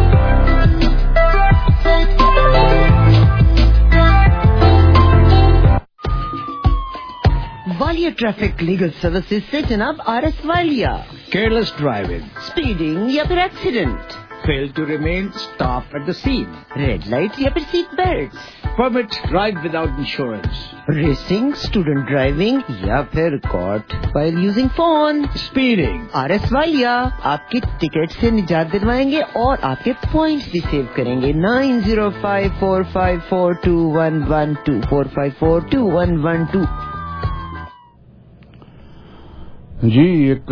Walia traffic legal services से जनाब R S Walia. Careless driving. Speeding या फिर accident, Fail to remain, stop at the scene. Red light या फिर seat belt, Permit, ride without insurance. Racing, student driving या फिर caught while using phone, Speeding. Are S Walia आपकी ticket से निजात दिलवाएंगे और आपके पॉइंट्स भी सेव करेंगे। Nine zero five four five four two one one two four five four two one one two. जी एक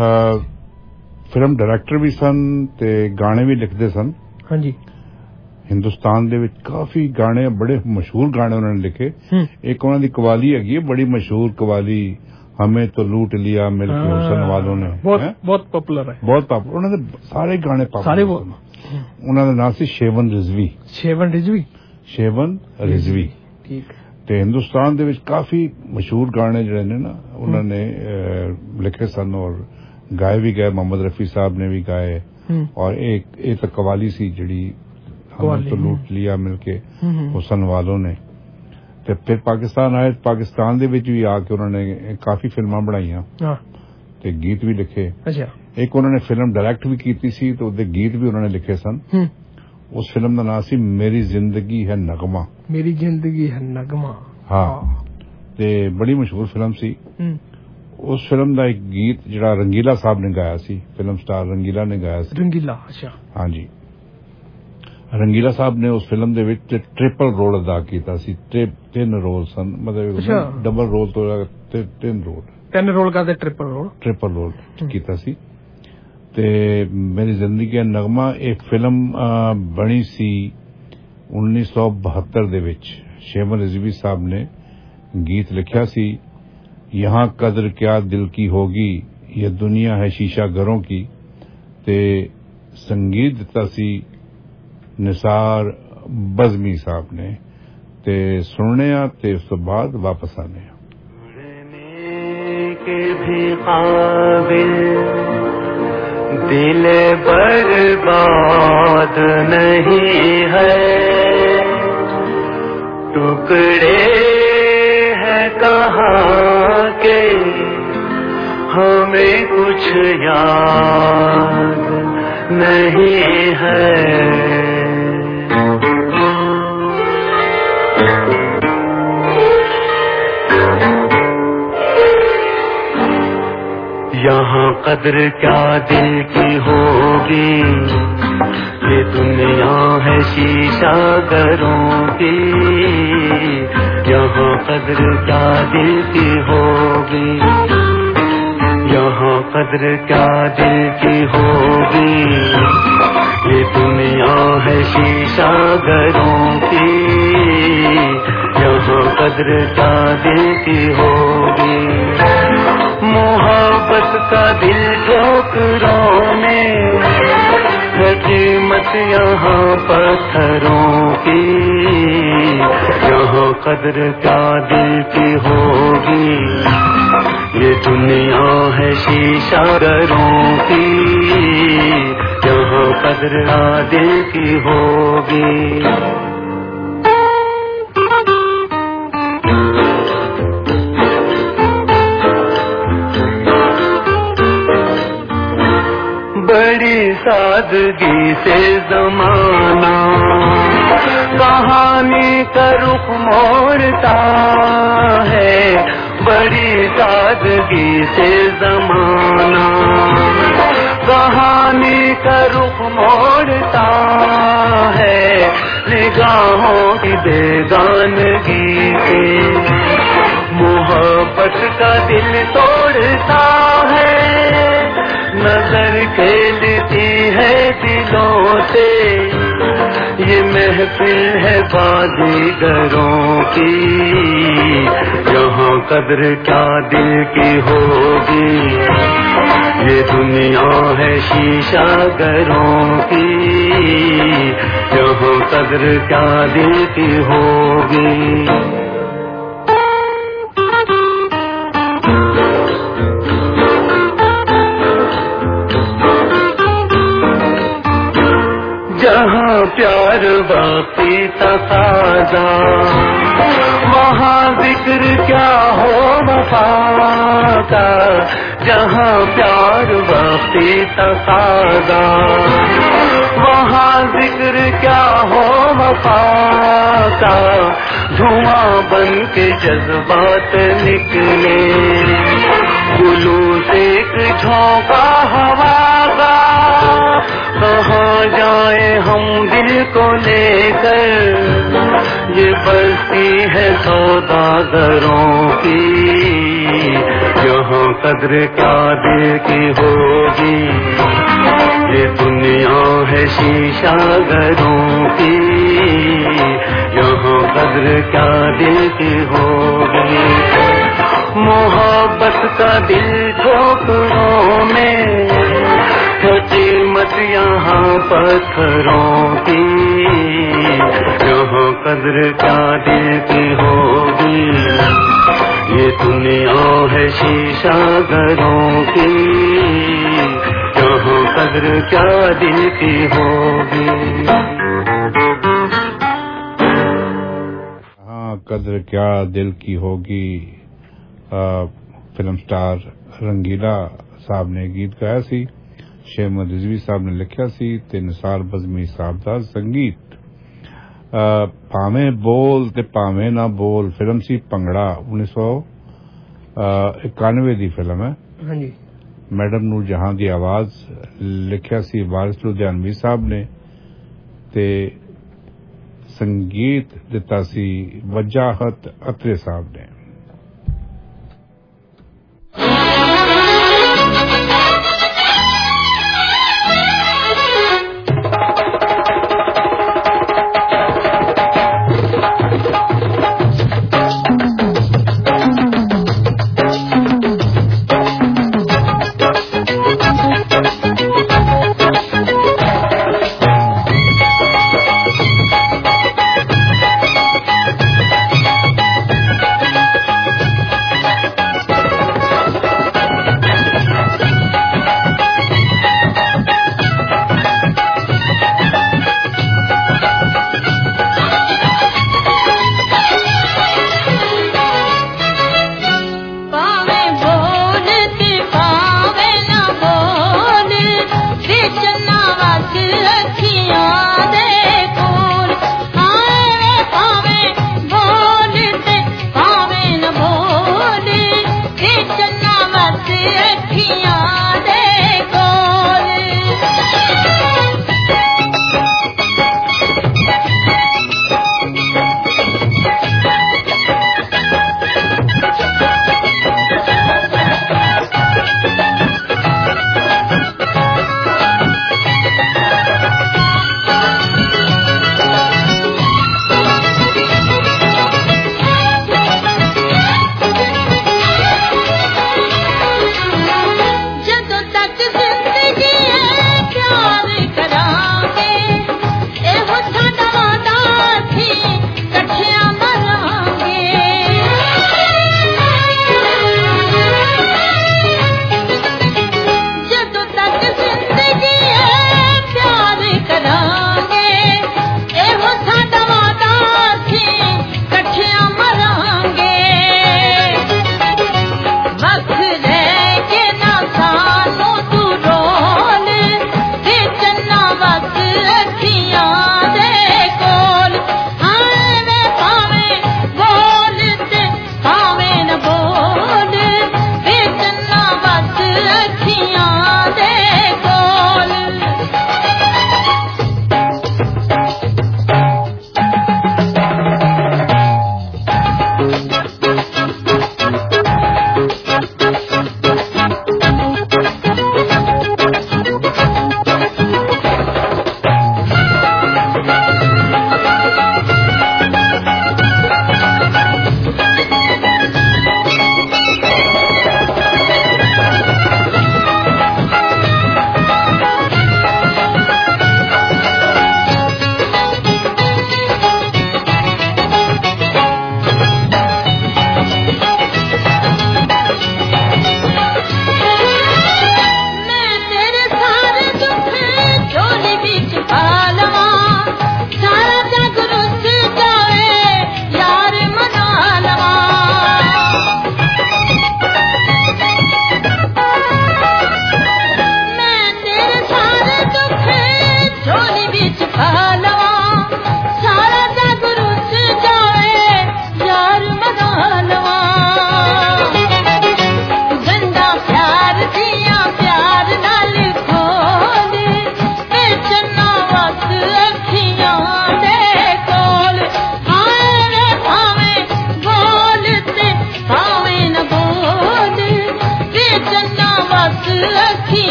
फिल्म डायरेक्टर भी सन ते गाने भी लिखते सन। हाँ जी। हिंदुस्तान दे विच काफी गाने बड़े मशहूर गाने उन्होंने लिखे। एक उन्होंने कवाली है बड़ी मशहूर कवाली, हमें तो लूट लिया मिलके हुसन वालों ने, बहुत बहुत पॉपुलर है, बहुत पॉपुलर। उन्होंने सारे गाने सारे वो उन्होंने नाम से शेवन रिजवी शेवन रिजवी शेवन रिजवी ठीक ते हिंदुस्तान दे विच काफी मशहूर गाने जिहड़े ने ना उन्होंने लिखे सन और गाए भी गए। मोहम्मद रफी साहब ने भी गाए और एक एक कवाली सी जिहड़ी हमें तो लूट लिया मिलके हुसन वालों ने। ते फिर पाकिस्तान आए, पाकिस्तान दे विच भी आके उन्होंने काफी फिल्मां बनाईयां ते गीत भी लिखे। अच्छा एक उन्होंने फिल्म डायरेक्ट भी कीती सी तो उहदे गीत भी उन्होंने लिखे सन। उस फिल्म का नाम सी मेरी जिंदगी है नगमा। मेरी जिंदगी है नगमा हाँ ते बड़ी मशहूर फिल्म सी। उस फिल्म का एक गीत जिहड़ा रंगीला साहब ने गाया सी, फिल्म स्टार रंगीला ने गाया सी। रंगीला अच्छा हाँ जी, रंगीला साहब ने उस फिल्म दे विच ट्रिपल रोल अदा कीता सी। तीन रोल सन, मतलब डबल रोल तो तीन रोल तीन रोल का ट्रिपल रोल ट्रिपल रोल कीता सी। ते मेरी जिंदगी का नगमा एक फिल्म बनी सी उन्नीस सौ बहत्तर दे विच। शेवन रिजवी साहब ने गीत लिखा सी। यहाँ कदर क्या दिल की होगी, ये दुनिया है शीशा घरों की। ते संगीत दिता सी निसार बज़मी साहब ने। ते सुनने आ ते उस तो बाद वापस आने के भी काबिल दिल बर्बाद नहीं है, टुकड़े हैं कहाँ के हमें कुछ याद नहीं है। यहाँ कदर क्या दिल की होगी, ये दुनिया है शीशा घरों की। यहाँ कदर क्या दिल की होगी, यहाँ कदर क्या दिल की होगी, ये दुनिया है शीशा घरों की। यहाँ कदर क्या दिल की होगी, मोहब्बत का दिल ठोकरों में है कीमत यहाँ पत्थरों की। यहाँ कदर क्या दिल की होगी, ये दुनिया है शीशा घरों की। यहाँ कदर क्या दिल की होगी। बड़ी सादगी से जमाना कहानी का रुख मोड़ता है। बड़ी सादगी से जमाना कहानी का रुख मोड़ता है। निगाहों की बेगानगी से मोहब्बत का दिल तोड़ता है। नजर खेलती है दिलों से, ये महफिल है बाजीगरों की। यहाँ कदर क्या दिल की होगी, ये दुनिया है शीशा घरों की। यहाँ कदर क्या दिल की होगी। जहाँ प्यार बाकी तकाजा, वहाँ जिक्र क्या हो वफा का। जहाँ प्यार बाकी तकाजा, वहाँ जिक्र क्या हो वफा का। धुआं बन के जज्बात निकले, गुलू से एक झोंका हवा का। कहाँ जाए हम दिल को लेकर, ये बस्ती है सौदागरों की। यहाँ कद्र क्या दिल की होगी, ये दुनिया है शीशा घरों की, यहाँ कद्र क्या दिल की होगी। मोहब्बत का दिल ठोकरों में है, कीमत यहाँ पत्थरों की, यहाँ कद्र क्या दिल की होगी, ये दुनिया है शीशा घरों की, यहाँ कद्र क्या दिल की होगी। हाँ, कद्र क्या दिल की होगी। आ, फिल्म स्टार रंगीला साहब ने गीत गाया सी, शेमद रिजवी साहब ने लिखा सी ते निसार बज़मी साहब दा संगीत। भावें बोल ते भावें ना बोल फिल्म सी भंगड़ा उन्नीस सौ इक्यानवे दी फिल्म है। हाँ जी। मैडम नूर जहां दी आवाज लिखा सी वारिस लुधियानवी साहब ने ते संगीत दिता सी वजाहत अत्रे साहब ने।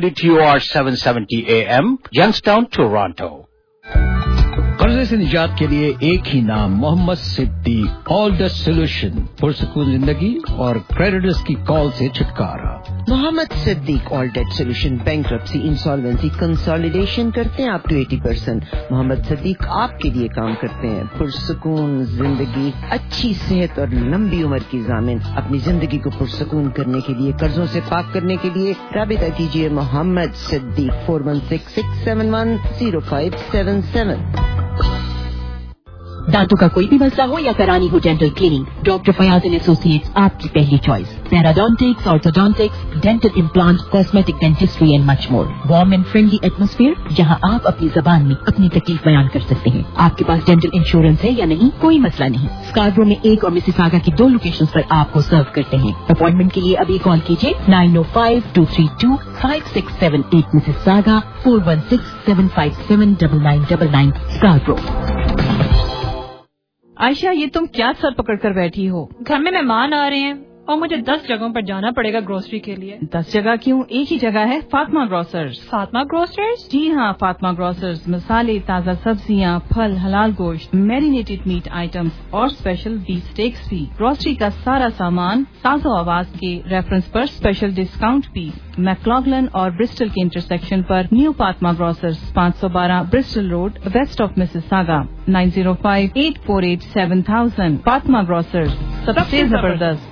W T O R seven seventy A M, Youngstown, Toronto. कर्जे से निजात के लिए एक ही नाम, Mohammad Siddiq. All the solution, पुरसकून जिंदगी और क्रेडिटर्स की कॉल से छुटकारा। Mohammad Siddiq all debt solution, bankruptcy, insolvency, consolidation करते हैं अप टू अस्सी परसेंट। मोहम्मद सिद्दीक आपके लिए काम करते हैं। पुरसकून जिंदगी, अच्छी सेहत और लंबी उम्र की जामिन। अपनी जिंदगी को पुरसकून करने के लिए, कर्जों से पाक करने के लिए राबिता कीजिए Mohammad Siddiq four one six six seven one zero five seven seven. दांतों का कोई भी मसला हो या करानी हो dental cleaning, doctor Fayaz and associates आपकी पहली choice. Periodontics, orthodontics, dental implant, cosmetic dentistry and much more. Warm and friendly atmosphere जहां आप अपनी जबान में अपनी तकलीफ बयान कर सकते हैं। आपके पास डेंटल इंश्योरेंस है या नहीं, कोई मसला नहीं। स्कार्बरो में एक और मिसिसागा की दो लोकेशन पर आपको सर्व करते हैं। अपॉइंटमेंट के लिए अभी कॉल कीजिए nine o five two three two five six seven eight Mississauga, four one six seven five seven double nine double nine Scarborough. Ayesha, ये तुम क्या सर पकड़ कर बैठी हो? घर में मेहमान आ रहे हैं और मुझे दस जगहों पर जाना पड़ेगा ग्रोसरी के लिए। दस जगह क्यों, एक ही जगह है, फातिमा ग्रोसर्स। फातिमा ग्रोसर्स? जी हाँ, फातिमा ग्रोसर्स मसाले, ताज़ा सब्जियाँ, फल, हलाल गोश्त, मैरिनेटेड मीट आइटम्स और स्पेशल बीफ स्टेक्स भी। ग्रोसरी का सारा सामान साजो आवाज के रेफरेंस पर स्पेशल डिस्काउंट भी। मैक्लॉगलन और ब्रिस्टल के इंटरसेक्शन पर न्यू फातिमा ग्रोसर्स, पाँच सौ बारह Bristol road, west of Mississauga, nine zero five eight four eight seven thousand. Fatima grocers, सबसे जबरदस्त।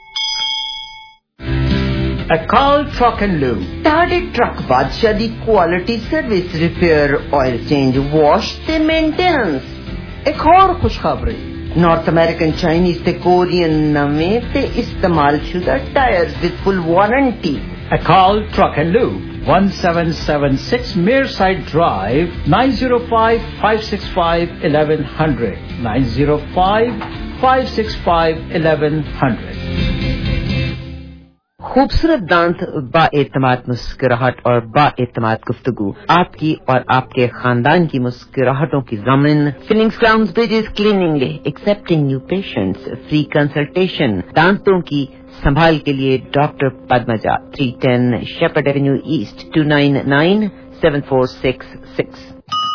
Akal Truck and Lube. ताड़े ट्रक बादशाह दी quality service, repair, oil change, wash ते मेंटेनेंस। एक और खुशखबरी, नॉर्थ अमेरिकन, चाइनीज ते कोरियन नवें ते इस्तेमाल शुदा tyres with full warranty. Akal Truck and Lube, one seven seven six Mearside Drive, nine zero five five six five eleven hundred, nine zero five five six five eleven hundred। खूबसूरत दांत, बाएतमाद मुस्कुराहट और बाएतमाद गुफ्तगू, आपकी और आपके खानदान की मुस्कुराहटों की ज़मीन। Fillings, crowns, bridges, cleaning, accepting new patients, free consultation. दांतों की संभाल के लिए doctor Padmaja, three ten Sheppard avenue east, two nine nine seven four six six.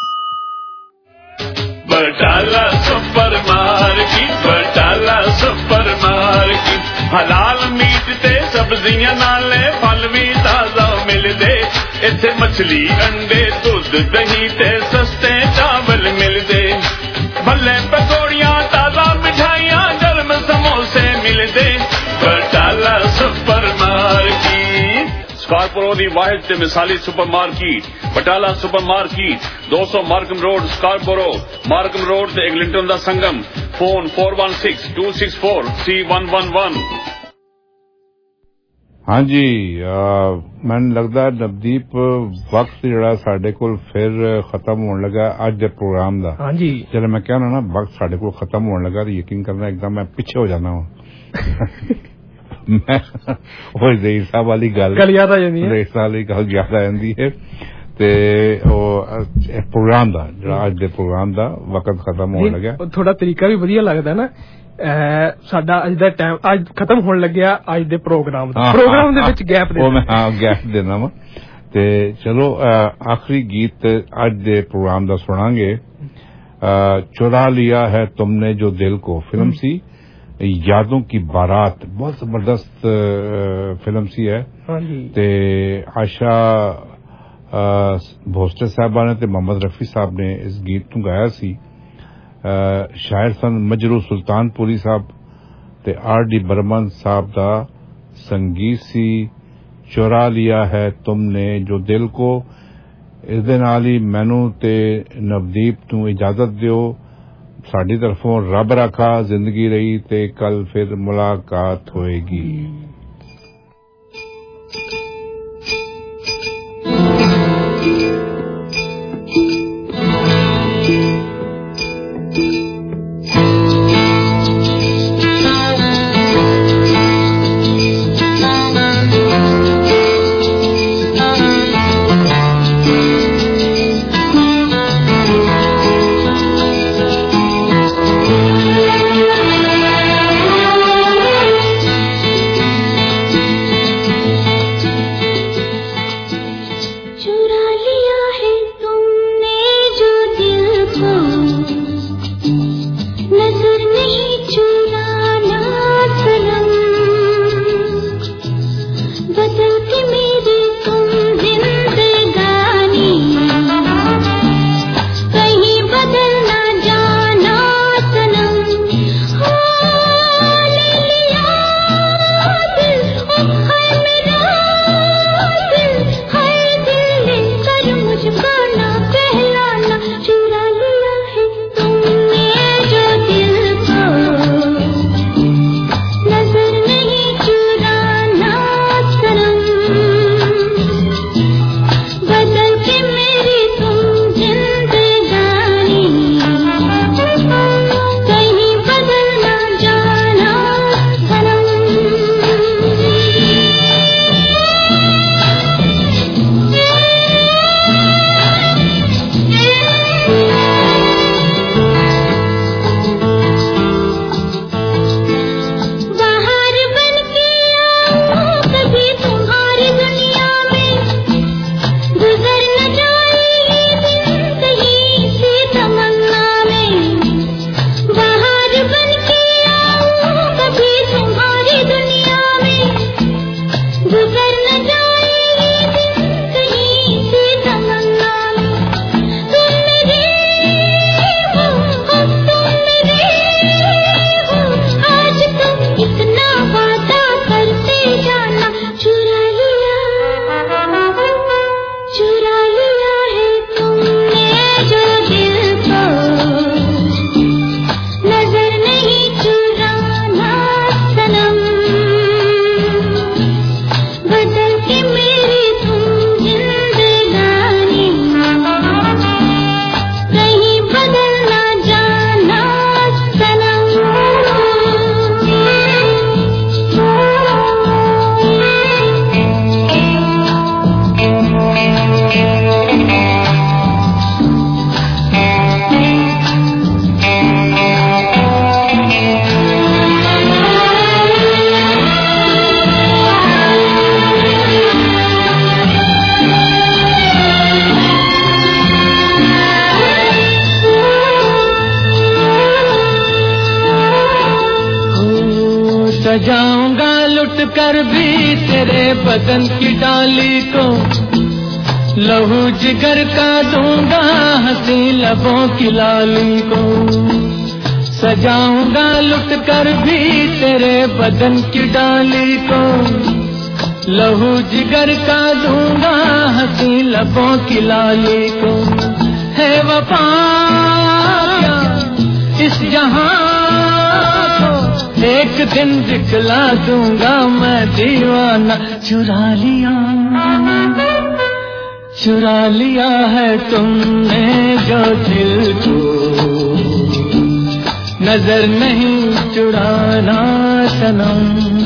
Batala supermarket, Batala supermarket, हलाल मीट ते सब्जियां नाले फल भी ताजा मिलदे। इत्थे मछली, अंडे, दूध, दही ते सस्ते चावल मिलदे। भले पकौड़ियां, ताजा मिठाइयां, गर्म समोसे मिलदे। बटाला सुपर मार्केट स्कार्पोरो दी वाहिद ते मिसाली supermarket, Batala supermarket, दो सौ Markham road, Scarborough, Markham road ते एग्लिंटन दा संगम। Phone four one six two six four three one one one. हाँ जी, मैंने लगता है नवदीप वक्त जरा साडे कोल फिर खत्म होने लगा आज दे प्रोग्राम दा। हाँ जी, चलो मैं कहना ना वक्त साडे कोल खत्म होने लगा तो यकीन करना एकदम मैं पीछे हो जाना हूँ। मैं वो ज़हीर साहब वाली गल गल याद आ जाती है, ज़हीर साहब वाली गल याद आ जाती है ते ओ प्रोग्राम दा जरा आज दे प्रोग्राम दा वक्त खत्म होने लगा। थोड़ा तरीका भी वधिया लगदा ना। साडा अज दा टाइम अज खत्म होने लग्या अज दे प्रोग्राम दा। प्रोग्राम दे विच गैप दे मैं हाँ गैप देना वा ते चलो आखिरी गीत अज दे प्रोग्राम दा सुनांगे। चुरा लिया है तुमने जो दिल को, फिल्म सी यादों की बारात, बहुत जबरदस्त फिल्म सी है। ते आशा भोस्टर साहबा ने ते मोहम्मद रफी साहब ने इस गीत नूं गाया सी। शायर सन मजरू सुल्तानपुरी साहब ते आर डी बर्मन साहब दा संगीत सी। चुरा लिया है तुमने जो दिल को। इस दे नाल ही मैनू ते नवदीप नूं इजाजत दियो। साडी तरफों रब रखा, जिंदगी रही ते कल फिर मुलाकात होएगी। सजाऊंगा लुट कर भी तेरे बदन की डाली को, लहू जिगर का दूंगा हंसी लबों की लाली को। सजाऊंगा लुट कर भी तेरे बदन की डाली को, लहू जिगर का दूंगा हंसी लबों की लाली को। है वफा इस जहां को एक दिन दिखला दूंगा मैं दीवाना। चुरा लिया चुरा लिया है तुमने जो दिल को, नजर नहीं चुराना सनम,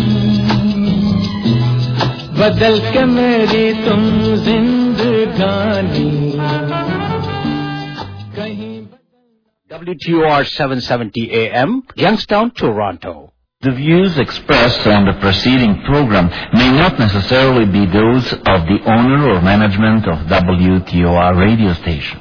बदल के मेरी तुम जिंदगानी। W T O R seven seventy A M, Youngstown, Toronto. The views expressed on the preceding program may not necessarily be those of the owner or management of W T O R radio station.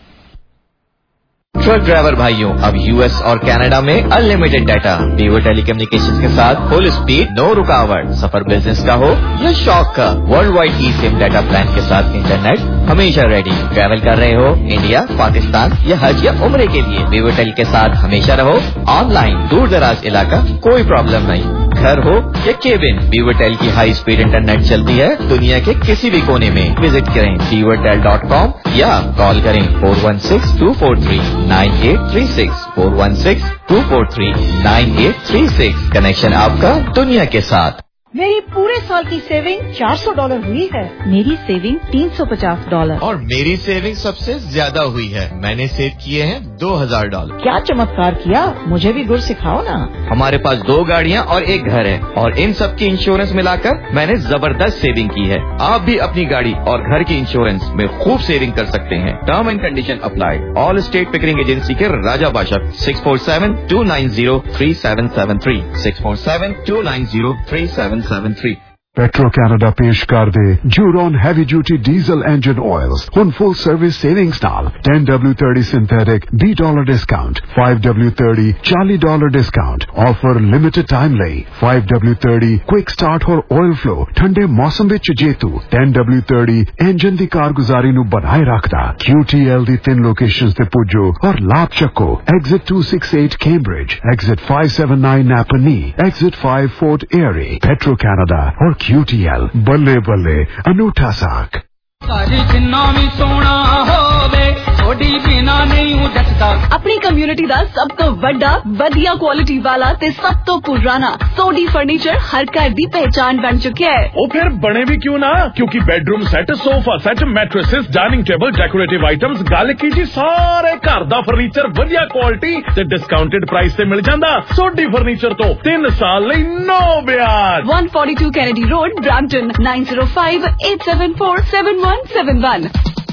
Truck driver भाइयों, अब US और Canada में unlimited data Vivo telecommunications के साथ full speed, no रुकावट। सफर business का हो या शौक का, world wide e SIM data plan के साथ इंटरनेट हमेशा रेडी। ट्रैवल कर रहे हो इंडिया, पाकिस्तान या हज या उम्रे के लिए, वीवो टेल के साथ हमेशा रहो ऑनलाइन। दूर दराज इलाका कोई प्रॉब्लम नहीं, घर हो या केबिन, वीवो टेल की हाई स्पीड इंटरनेट चलती है दुनिया के किसी भी कोने में। विजिट करें वीवो टेल डॉट कॉम या कॉल करें four one six two four three nine eight three six, four one six two four three nine eight three six. Connection आपका दुनिया के साथ। मेरी पूरे साल की सेविंग चार सौ डॉलर हुई है। मेरी सेविंग तीन सौ पचास डॉलर। और मेरी सेविंग सबसे ज्यादा हुई है, मैंने सेव किए हैं दो हजार डॉलर। क्या चमत्कार किया, मुझे भी गुर सिखाओ ना। हमारे पास दो गाड़ियाँ और एक घर है और इन सब की इंश्योरेंस मिलाकर मैंने जबरदस्त सेविंग की है। आप भी अपनी गाड़ी और घर की इंश्योरेंस में खूब सेविंग कर सकते हैं। Term and condition apply. Allstate Pickering agency के राजा बादशाह, six four seven two nine zero three seven seven three, six four seven two nine zero three seven seven three. Petro Canada पेश कर दे Juron Heavy Duty Diesel Engine Oils ਹੁਣ full service savings ਨਾਲ ten W thirty synthetic B dollar discount, five W thirty forty dollar discount offer limited time ਲਈ। five W thirty quick start और oil flow ਠੰਡੇ ਮੌਸਮ ਵਿੱਚ ਜੇਤੂ। ten W thirty engine ਦੀ ਕਾਰਗੁਜ਼ਾਰੀ ਨੂੰ ਬਣਾਏ ਰੱਖਦਾ। Q T L ਦੀ ਤਿੰਨ ਲੋਕੇਸ਼ਨਸ ਤੇ ਪੁੱਜੋ ਔਰ ਲਾਭ ਚੱਕੋ। Exit two sixty-eight Cambridge, Exit five seventy-nine Napanee, Exit five Fort Erie। Petro Canada और Q T L बल्ले बल्ले अनूठा साक। सारी जिन्ना भी सोना होवे थोड़ी बिना नहीं जचदा। अपनी कम्युनिटी दा सब तो बड़ा बढ़िया क्वालिटी वाला ते सब तो पुराना सोडी फर्नीचर हर घर दी पहचान बन चुका है। ओ फिर बने भी क्यों ना, क्योंकि bedroom set, sofa set, mattresses, dining table, decorative items, गल की जी सारे घर दा फर्नीचर वधिया क्वालिटी ते डिस्काउंटेड प्राइस ते मिल जांदा। सोडी फर्नीचर तो तीन साल लई नो ब्याज। one forty-two Kennedy Road, Brampton, nine zero five eight seven four seven one seven one।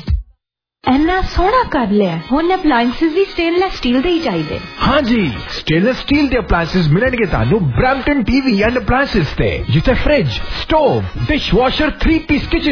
ਇੰਨਾ ਸੋਹਣਾ ਕਰ ਲਿਆ, ਹੁਣ ਅਪਲਾਈਐਂਸਸ ਵੀ ਸਟੇਨਲੈਸ ਸਟੀਲ ਦੇ ਹੀ ਚਾਹੀਦੇ। हाँ जी, स्टेनलेस स्टील के अप्लायंसेस मिलेंगे Tanu Brampton TV and appliances ते, जिथे fridge, stove, dishwasher, three piece kitchen